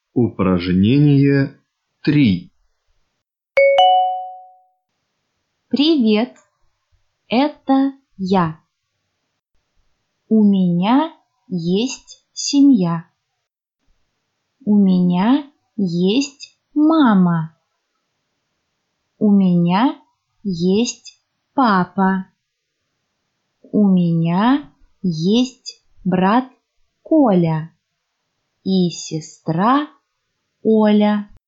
Упражнение 3. Привет, это я. У меня есть семья. У меня есть мама. У меня есть папа. У меня есть брат Коля и сестра Оля.